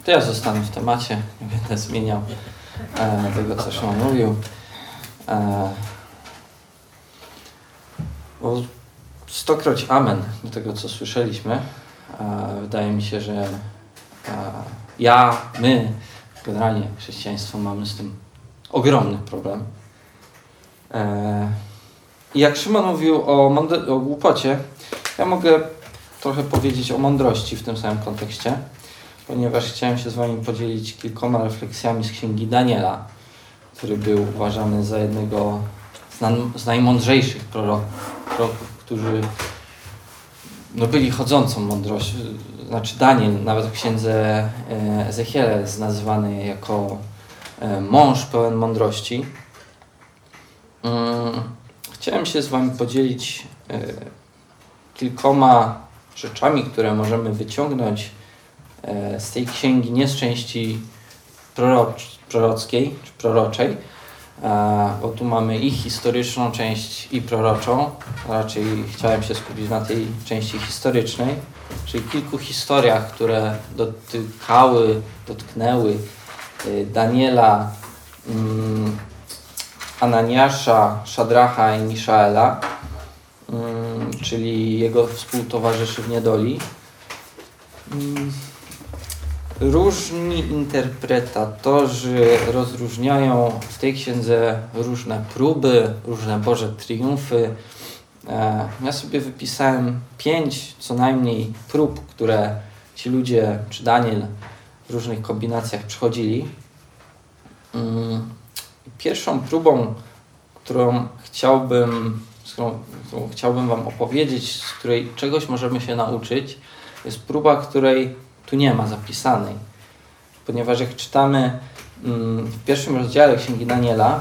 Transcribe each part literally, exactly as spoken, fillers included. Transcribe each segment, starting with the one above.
To ja zostanę w temacie, nie będę zmieniał e, tego, co Szymon mówił. E, bo stokroć amen do tego, co słyszeliśmy. E, wydaje mi się, że e, ja, my, generalnie chrześcijaństwo mamy z tym ogromny problem. E, I jak Szymon mówił o, mąd- o głupocie, ja mogę trochę powiedzieć o mądrości w tym samym kontekście, ponieważ chciałem się z wami podzielić kilkoma refleksjami z księgi Daniela, który był uważany za jednego z, nan- z najmądrzejszych proroków, proroków, którzy no, byli chodzącą mądrością. Znaczy Daniel, nawet w księdze Ezechiela jest nazywany jako mąż pełen mądrości. Chciałem się z wami podzielić kilkoma rzeczami, które możemy wyciągnąć z tej księgi, nie z części prorocz, prorockiej czy proroczej, bo tu mamy i historyczną część, i proroczą. Raczej chciałem się skupić na tej części historycznej, czyli kilku historiach, które dotykały, dotknęły Daniela, Ananiasza, Szadracha i Miszaela, czyli jego współtowarzyszy w niedoli. Różni interpretatorzy rozróżniają w tej księdze różne próby, różne Boże triumfy. Ja sobie wypisałem pięć co najmniej prób, które ci ludzie, czy Daniel, w różnych kombinacjach przechodzili. Pierwszą próbą, którą chciałbym, z którą, którą chciałbym wam opowiedzieć, z której czegoś możemy się nauczyć, jest próba, której tu nie ma zapisanej. Ponieważ jak czytamy w pierwszym rozdziale Księgi Daniela,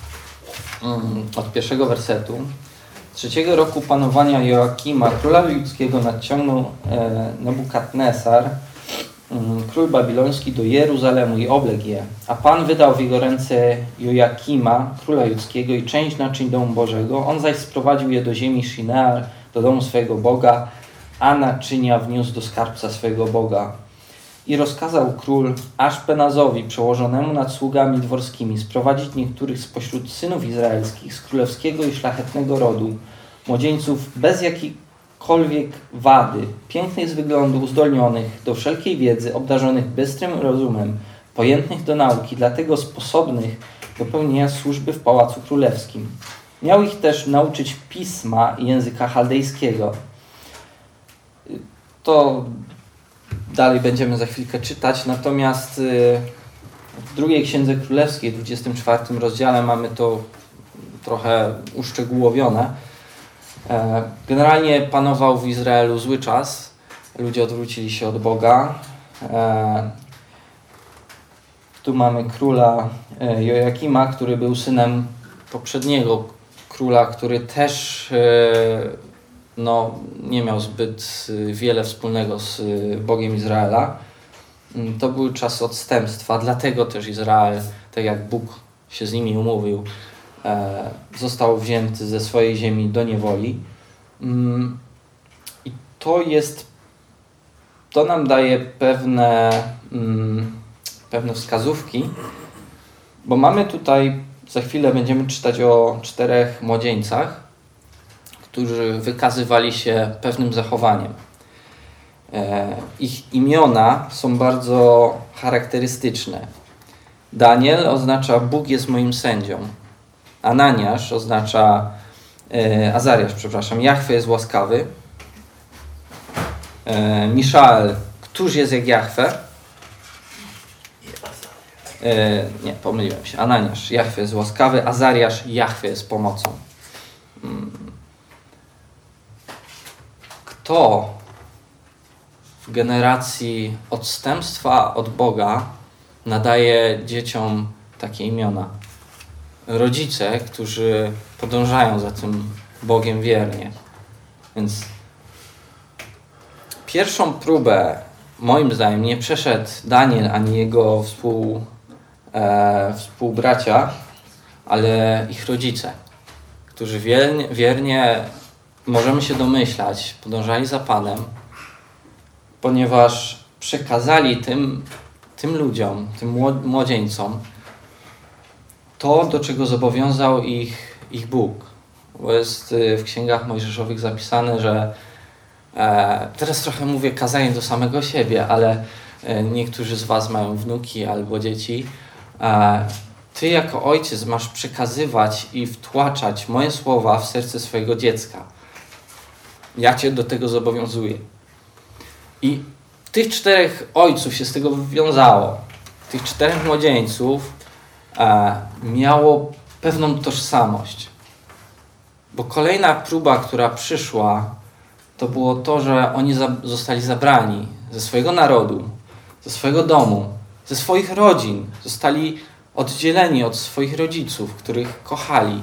od pierwszego wersetu, trzeciego roku panowania Joakima, króla judzkiego, nadciągnął Nebukadnesar, król babiloński, do Jeruzalemu i obległ je. A Pan wydał w jego ręce Joakima, króla judzkiego, i część naczyń domu Bożego. On zaś sprowadził je do ziemi Shinear, do domu swojego Boga, a naczynia wniósł do skarbca swojego Boga. I rozkazał król Aszpenazowi, przełożonemu nad sługami dworskimi, sprowadzić niektórych spośród synów izraelskich z królewskiego i szlachetnego rodu, młodzieńców bez jakiejkolwiek wady, pięknych z wyglądu, uzdolnionych do wszelkiej wiedzy, obdarzonych bystrym rozumem, pojętnych do nauki, dlatego sposobnych do pełnienia służby w pałacu królewskim. Miał ich też nauczyć pisma i języka chaldejskiego. To dalej będziemy za chwilkę czytać, natomiast w drugiej Księdze Królewskiej, w dwudziestym czwartym rozdziale mamy to trochę uszczegółowione. Generalnie panował w Izraelu zły czas, ludzie odwrócili się od Boga. Tu mamy króla Joakima, który był synem poprzedniego króla, który też no, nie miał zbyt wiele wspólnego z Bogiem Izraela. To był czas odstępstwa, dlatego też Izrael, tak jak Bóg się z nimi umówił, e, został wzięty ze swojej ziemi do niewoli. Mm, I to jest, to nam daje pewne, mm, pewne wskazówki, bo mamy tutaj, za chwilę będziemy czytać o czterech młodzieńcach, którzy wykazywali się pewnym zachowaniem. E, ich imiona są bardzo charakterystyczne. Daniel oznacza Bóg jest moim sędzią. Ananiasz oznacza, e, Azariasz, przepraszam, Jahwe jest łaskawy. E, Miszael, któż jest jak Jahwe? E, nie, pomyliłem się. Ananiasz, Jahwe jest łaskawy. Azariasz, Jahwe jest pomocą. Hmm. Kto w generacji odstępstwa od Boga nadaje dzieciom takie imiona? Rodzice, którzy podążają za tym Bogiem wiernie. Więc pierwszą próbę, moim zdaniem, nie przeszedł Daniel ani jego współ, e, współbracia, ale ich rodzice, którzy wiernie, wiernie możemy się domyślać, podążali za Panem, ponieważ przekazali tym tym ludziom, tym młodzieńcom to, do czego zobowiązał ich, ich Bóg. Bo jest w księgach mojżeszowych zapisane, że e, teraz trochę mówię kazanie do samego siebie, ale e, niektórzy z was mają wnuki albo dzieci. E, ty jako ojciec masz przekazywać i wtłaczać moje słowa w serce swojego dziecka. Ja cię do tego zobowiązuję. I tych czterech ojców się z tego wywiązało. Tych czterech młodzieńców e, miało pewną tożsamość. Bo kolejna próba, która przyszła, to było to, że oni za, zostali zabrani ze swojego narodu, ze swojego domu, ze swoich rodzin. Zostali oddzieleni od swoich rodziców, których kochali.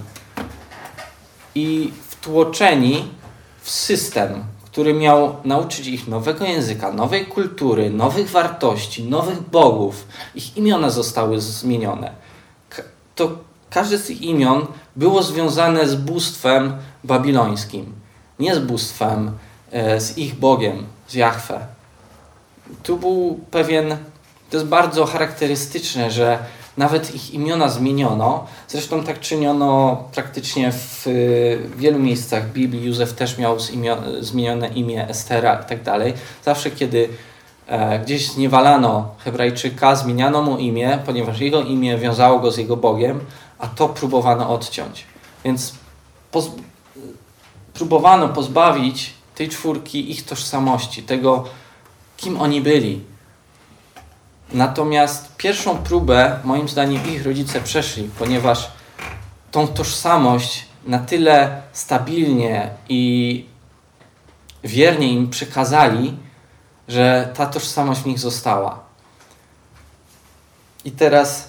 I wtłoczeni w system, który miał nauczyć ich nowego języka, nowej kultury, nowych wartości, nowych bogów. Ich imiona zostały zmienione. To każde z tych imion było związane z bóstwem babilońskim. Nie z bóstwem, e, z ich Bogiem, z Jahwe. Tu był pewien, to jest bardzo charakterystyczne, że nawet ich imiona zmieniono. Zresztą tak czyniono praktycznie w wielu miejscach Biblii. Józef też miał zmienione imię Estera i tak dalej. Zawsze, kiedy e, gdzieś zniewalano Hebrajczyka, zmieniano mu imię, ponieważ jego imię wiązało go z jego Bogiem, a to próbowano odciąć. Więc poz- próbowano pozbawić tej czwórki ich tożsamości, tego, kim oni byli. Natomiast pierwszą próbę, moim zdaniem, ich rodzice przeszli, ponieważ tą tożsamość na tyle stabilnie i wiernie im przekazali, że ta tożsamość w nich została. I teraz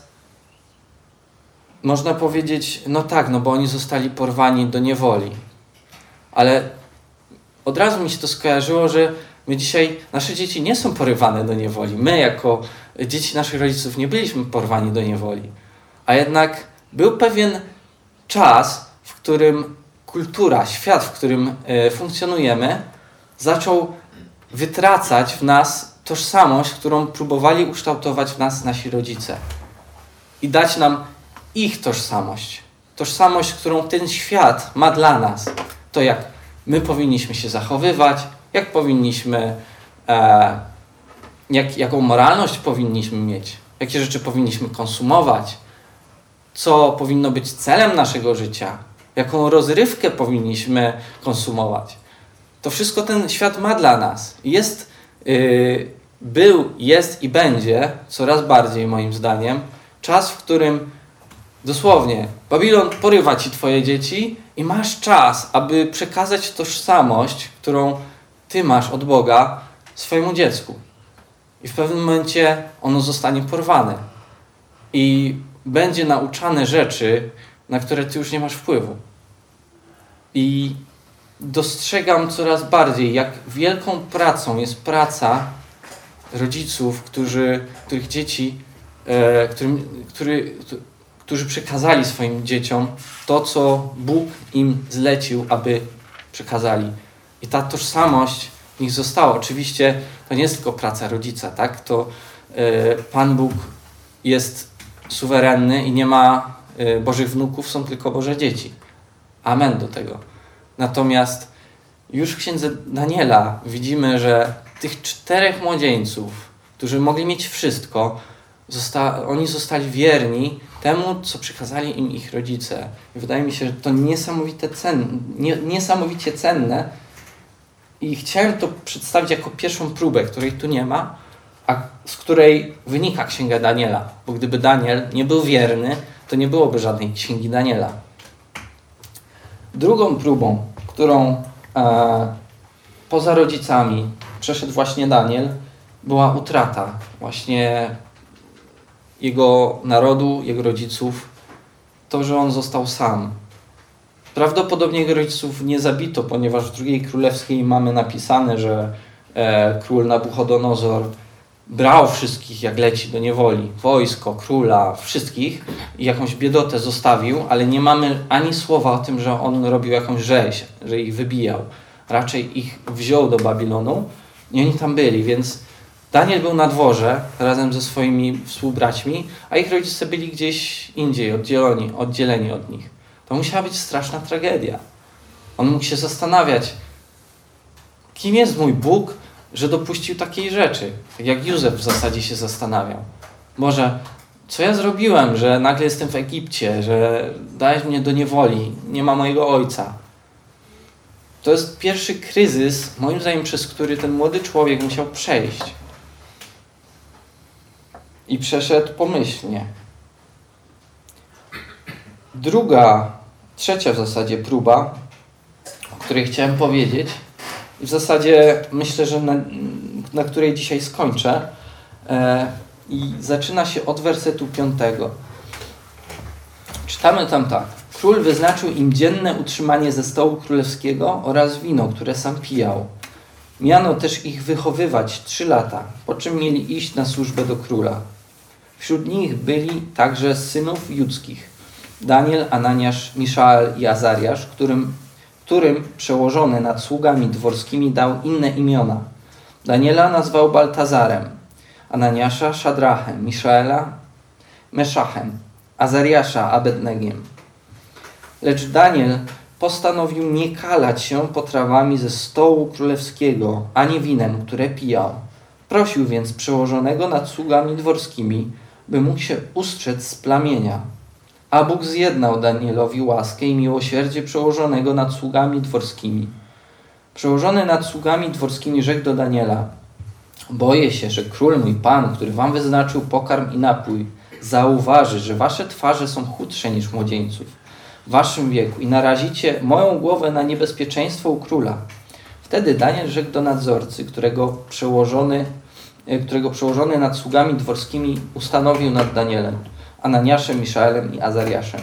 można powiedzieć, no tak, no bo oni zostali porwani do niewoli. Ale od razu mi się to skojarzyło, że my dzisiaj, nasze dzieci nie są porywane do niewoli. My jako dzieci naszych rodziców nie byliśmy porwani do niewoli. A jednak był pewien czas, w którym kultura, świat, w którym y, funkcjonujemy, zaczął wytracać w nas tożsamość, którą próbowali ukształtować w nas nasi rodzice. I dać nam ich tożsamość. Tożsamość, którą ten świat ma dla nas. To jak my powinniśmy się zachowywać, jak powinniśmy, e, jak, jaką moralność powinniśmy mieć, jakie rzeczy powinniśmy konsumować, co powinno być celem naszego życia, jaką rozrywkę powinniśmy konsumować. To wszystko ten świat ma dla nas. Jest, yy, był, jest i będzie coraz bardziej, moim zdaniem, czas, w którym dosłownie Babilon porywa ci twoje dzieci i masz czas, aby przekazać tożsamość, którą ty masz od Boga swojemu dziecku. I w pewnym momencie ono zostanie porwane. I będzie nauczane rzeczy, na które ty już nie masz wpływu. I dostrzegam coraz bardziej, jak wielką pracą jest praca rodziców, którzy, których dzieci, e, którym, który, którzy przekazali swoim dzieciom to, co Bóg im zlecił, aby przekazali. I ta tożsamość w nich została. Oczywiście to nie jest tylko praca rodzica, tak? To e, Pan Bóg jest suwerenny i nie ma e, Bożych wnuków, są tylko Boże dzieci. Amen do tego. Natomiast już w księdze Daniela widzimy, że tych czterech młodzieńców, którzy mogli mieć wszystko, zosta- oni zostali wierni temu, co przekazali im ich rodzice. I wydaje mi się, że to niesamowite cen- nie- niesamowicie cenne. I chciałem to przedstawić jako pierwszą próbę, której tu nie ma, a z której wynika księga Daniela. Bo gdyby Daniel nie był wierny, to nie byłoby żadnej księgi Daniela. Drugą próbą, którą e, poza rodzicami przeszedł właśnie Daniel, była utrata właśnie jego narodu, jego rodziców. To, że on został sam. Prawdopodobnie jego rodziców nie zabito, ponieważ w drugiej królewskiej mamy napisane, że e, król Nabuchodonozor brał wszystkich jak leci do niewoli. Wojsko, króla, wszystkich i jakąś biedotę zostawił, ale nie mamy ani słowa o tym, że on robił jakąś rzeź, że ich wybijał. Raczej ich wziął do Babilonu i oni tam byli, więc Daniel był na dworze razem ze swoimi współbraćmi, a ich rodzice byli gdzieś indziej, oddzieleni, oddzieleni od nich. To musiała być straszna tragedia. On mógł się zastanawiać, kim jest mój Bóg, że dopuścił takiej rzeczy. Tak jak Józef w zasadzie się zastanawiał. Może, co ja zrobiłem, że nagle jestem w Egipcie, że dałeś mnie do niewoli, nie ma mojego ojca. To jest pierwszy kryzys, moim zdaniem, przez który ten młody człowiek musiał przejść. I przeszedł pomyślnie. Druga, trzecia w zasadzie próba, o której chciałem powiedzieć, i w zasadzie myślę, że na, na której dzisiaj skończę, e, i zaczyna się od wersetu piątego. Czytamy tam tak. Król wyznaczył im dzienne utrzymanie ze stołu królewskiego oraz wino, które sam pijał. Miano też ich wychowywać trzy lata, po czym mieli iść na służbę do króla. Wśród nich byli także synów judzkich, Daniel, Ananiasz, Miszael i Azariasz, którym, którym przełożony nad sługami dworskimi dał inne imiona. Daniela nazwał Baltazarem, Ananiasza Szadrachem, Miszaela Meszachem, Azariasza Abednegiem. Lecz Daniel postanowił nie kalać się potrawami ze stołu królewskiego, ani winem, które pijał. Prosił więc przełożonego nad sługami dworskimi, by mógł się ustrzec z plamienia. A Bóg zjednał Danielowi łaskę i miłosierdzie przełożonego nad sługami dworskimi. Przełożony nad sługami dworskimi rzekł do Daniela: boję się, że król mój pan, który wam wyznaczył pokarm i napój, zauważy, że wasze twarze są chudsze niż młodzieńców w waszym wieku i narazicie moją głowę na niebezpieczeństwo u króla. Wtedy Daniel rzekł do nadzorcy, którego przełożony, którego przełożony nad sługami dworskimi ustanowił nad Danielem, Ananiaszem, Miszaelem i Azariaszem: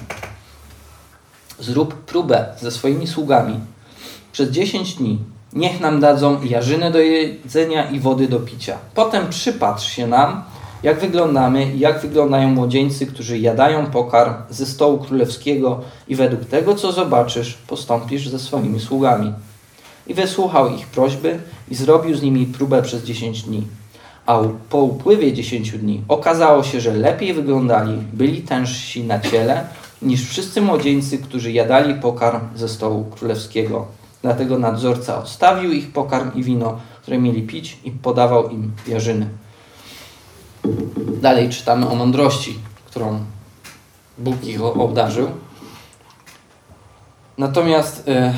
zrób próbę ze swoimi sługami przez dziesięć dni. Niech nam dadzą jarzyny do jedzenia i wody do picia. Potem przypatrz się nam, jak wyglądamy i jak wyglądają młodzieńcy, którzy jadają pokarm ze stołu królewskiego, i według tego, co zobaczysz, postąpisz ze swoimi sługami. I wysłuchał ich prośby i zrobił z nimi próbę przez dziesięć dni. A po upływie dziesięciu dni okazało się, że lepiej wyglądali, byli tężsi na ciele niż wszyscy młodzieńcy, którzy jadali pokarm ze stołu królewskiego. Dlatego nadzorca odstawił ich pokarm i wino, które mieli pić, i podawał im jarzyny. Dalej czytamy o mądrości, którą Bóg ich obdarzył. Natomiast y,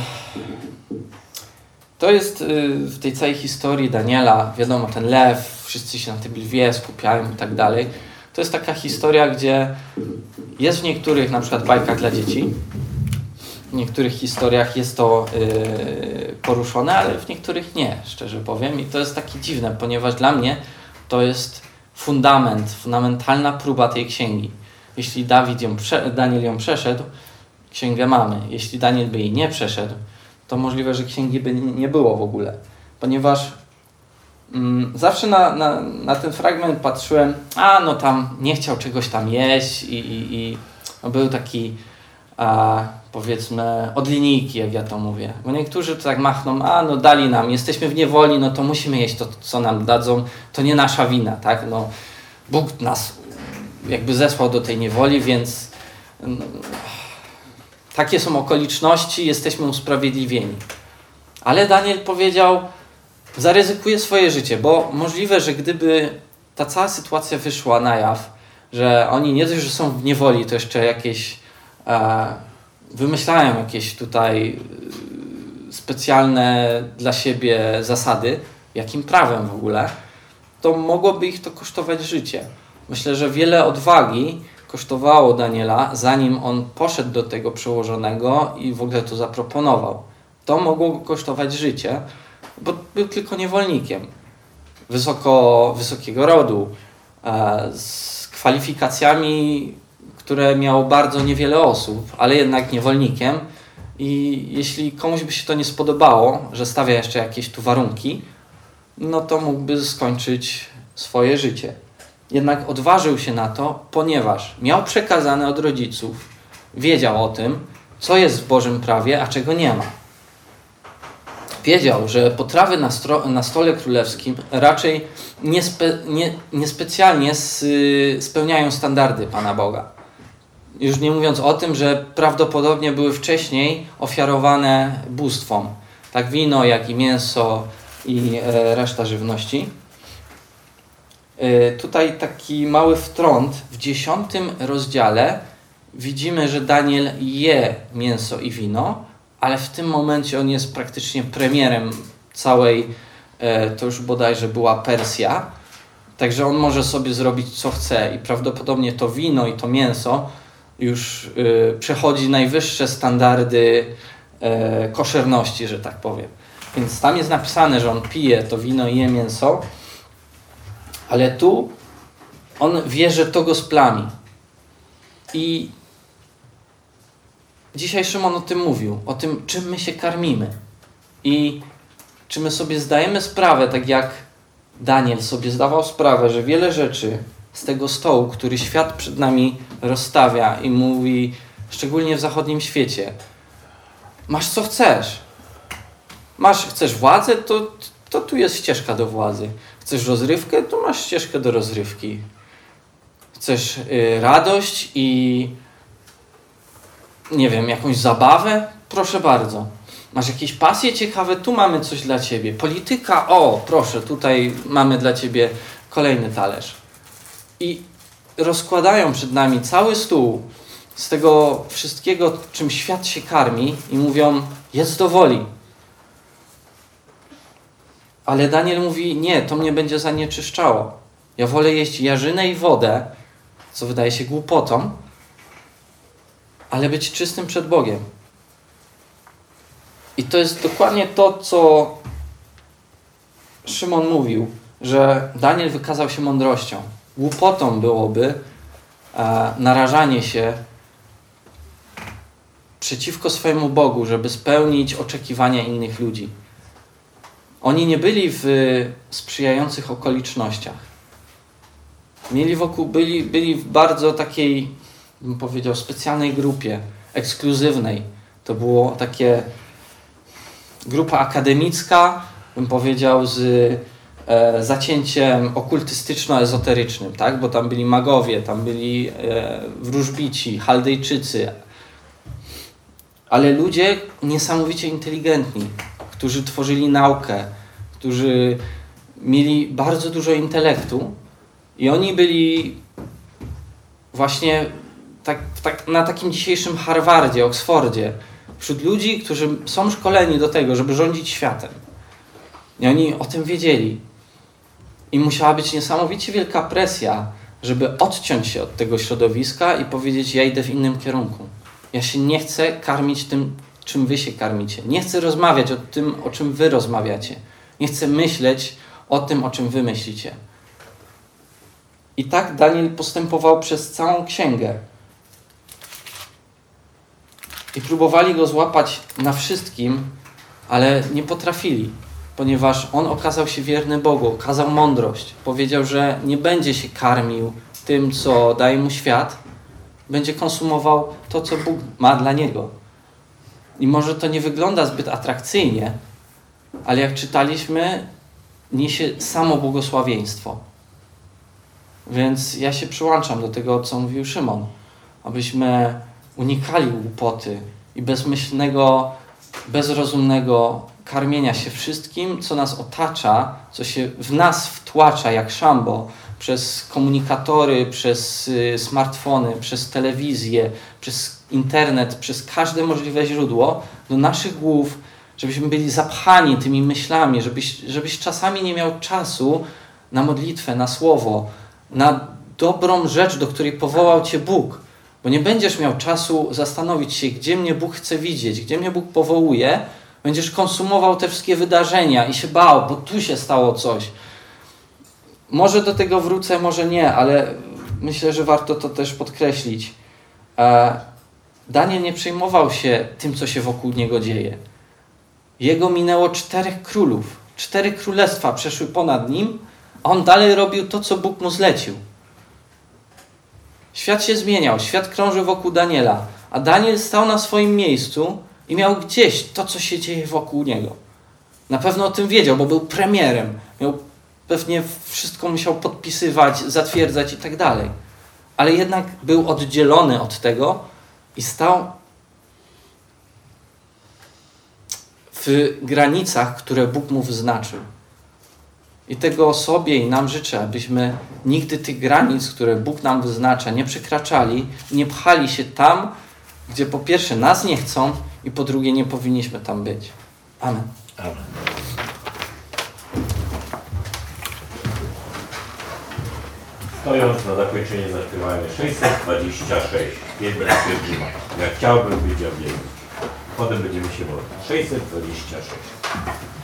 to jest y, w tej całej historii Daniela, wiadomo, ten lew, wszyscy się na tym lwie skupiają i tak dalej. To jest taka historia, gdzie jest w niektórych, na przykład bajkach dla dzieci, w niektórych historiach jest to y, poruszone, ale w niektórych nie, szczerze powiem. I to jest takie dziwne, ponieważ dla mnie to jest fundament, fundamentalna próba tej księgi. Jeśli Dawid ją prze, Daniel ją przeszedł, księgę mamy. Jeśli Daniel by jej nie przeszedł, to możliwe, że księgi by nie było w ogóle. Ponieważ mm, zawsze na, na, na ten fragment patrzyłem, a no tam nie chciał czegoś tam jeść i, i, i no był taki, a, powiedzmy, od linijki, jak ja to mówię. Bo niektórzy to tak machną, a no dali nam, jesteśmy w niewoli, no to musimy jeść to, co nam dadzą, to nie nasza wina, tak? No, Bóg nas jakby zesłał do tej niewoli, więc no, takie są okoliczności, jesteśmy usprawiedliwieni. Ale Daniel powiedział, zaryzykuję swoje życie, bo możliwe, że gdyby ta cała sytuacja wyszła na jaw, że oni nie dość, że są w niewoli, to jeszcze jakieś e, wymyślają jakieś tutaj specjalne dla siebie zasady, jakim prawem w ogóle, to mogłoby ich to kosztować życie. Myślę, że wiele odwagi kosztowało Daniela, zanim on poszedł do tego przełożonego i w ogóle to zaproponował. To mogło go kosztować życie, bo był tylko niewolnikiem wysoko, wysokiego rodu, e, z kwalifikacjami, które miało bardzo niewiele osób, ale jednak niewolnikiem. I jeśli komuś by się to nie spodobało, że stawia jeszcze jakieś tu warunki, no to mógłby skończyć swoje życie. Jednak odważył się na to, ponieważ miał przekazane od rodziców, wiedział o tym, co jest w Bożym prawie, a czego nie ma. wiedział, że potrawy na, stro, na stole królewskim raczej niespe, nie, niespecjalnie s, spełniają standardy Pana Boga. Już nie mówiąc o tym, że prawdopodobnie były wcześniej ofiarowane bóstwom. Tak wino, jak i mięso i e, reszta żywności. E, tutaj taki mały wtrąd. W dziesiątym rozdziale widzimy, że Daniel je mięso i wino, ale w tym momencie on jest praktycznie premierem całej, e, to już bodajże była Persja. Także on może sobie zrobić co chce i prawdopodobnie to wino i to mięso już y, przechodzi najwyższe standardy y, koszerności, że tak powiem. Więc tam jest napisane, że on pije to wino i je mięso, ale tu on wie, że to go splami. I dzisiaj Szymon o tym mówił, o tym, czym my się karmimy. I czy my sobie zdajemy sprawę, tak jak Daniel sobie zdawał sprawę, że wiele rzeczy z tego stołu, który świat przed nami rozstawia i mówi, szczególnie w zachodnim świecie, masz co chcesz. Masz, chcesz władzę, to, to tu jest ścieżka do władzy. Chcesz rozrywkę, to masz ścieżkę do rozrywki. Chcesz y, radość i nie wiem, jakąś zabawę? Proszę bardzo. Masz jakieś pasje ciekawe? Tu mamy coś dla ciebie. Polityka? O, proszę, tutaj mamy dla ciebie kolejny talerz. I rozkładają przed nami cały stół z tego wszystkiego, czym świat się karmi i mówią, jedz do woli. Ale Daniel mówi, nie, to mnie będzie zanieczyszczało. Ja wolę jeść jarzynę i wodę, co wydaje się głupotą, ale być czystym przed Bogiem. I to jest dokładnie to, co Szymon mówił, że Daniel wykazał się mądrością. Głupotą byłoby e, narażanie się przeciwko swojemu Bogu, żeby spełnić oczekiwania innych ludzi. Oni nie byli w sprzyjających okolicznościach. Mieli wokół, byli, byli w bardzo takiej, bym powiedział, specjalnej grupie, ekskluzywnej. To było takie grupa akademicka, bym powiedział, z e, zacięciem okultystyczno-ezoterycznym, tak? Bo tam byli magowie, tam byli e, wróżbici, chaldejczycy, ale ludzie niesamowicie inteligentni, którzy tworzyli naukę, którzy mieli bardzo dużo intelektu i oni byli właśnie tak, tak, na takim dzisiejszym Harvardzie, Oksfordzie, wśród ludzi, którzy są szkoleni do tego, żeby rządzić światem. I oni o tym wiedzieli. I musiała być niesamowicie wielka presja, żeby odciąć się od tego środowiska i powiedzieć, ja idę w innym kierunku. Ja się nie chcę karmić tym, czym wy się karmicie. Nie chcę rozmawiać o tym, o czym wy rozmawiacie. Nie chcę myśleć o tym, o czym wy myślicie. I tak Daniel postępował przez całą księgę. I próbowali go złapać na wszystkim, ale nie potrafili, ponieważ on okazał się wierny Bogu, okazał mądrość. Powiedział, że nie będzie się karmił tym, co daje mu świat, będzie konsumował to, co Bóg ma dla niego. I może to nie wygląda zbyt atrakcyjnie, ale jak czytaliśmy, niesie samo błogosławieństwo. Więc ja się przyłączam do tego, co mówił Szymon, abyśmy unikali głupoty i bezmyślnego, bezrozumnego karmienia się wszystkim, co nas otacza, co się w nas wtłacza jak szambo przez komunikatory, przez y, smartfony, przez telewizję, przez internet, przez każde możliwe źródło do naszych głów, żebyśmy byli zapchani tymi myślami, żebyś, żebyś czasami nie miał czasu na modlitwę, na słowo, na dobrą rzecz, do której powołał cię Bóg. Bo nie będziesz miał czasu zastanowić się, gdzie mnie Bóg chce widzieć, gdzie mnie Bóg powołuje. Będziesz konsumował te wszystkie wydarzenia i się bał, bo tu się stało coś. Może do tego wrócę, może nie, ale myślę, że warto to też podkreślić. Daniel nie przejmował się tym, co się wokół niego dzieje. Jego minęło czterech królów. Cztery królestwa przeszły ponad nim, a on dalej robił to, co Bóg mu zlecił. Świat się zmieniał, świat krążył wokół Daniela, a Daniel stał na swoim miejscu i miał gdzieś to, co się dzieje wokół niego. Na pewno o tym wiedział, bo był premierem. Miał, pewnie wszystko musiał podpisywać, zatwierdzać i tak dalej. Ale jednak był oddzielony od tego i stał w granicach, które Bóg mu wyznaczył. I tego sobie i nam życzę, abyśmy nigdy tych granic, które Bóg nam wyznacza, nie przekraczali, nie pchali się tam, gdzie po pierwsze nas nie chcą i po drugie nie powinniśmy tam być. Amen. Amen. Stojąc na zakończenie zaśpiewamy sześćset dwadzieścia sześć. Pięć stwierdzimy. Ja chciałbym być objęty. Potem będziemy się modlić. sześćset dwadzieścia sześć.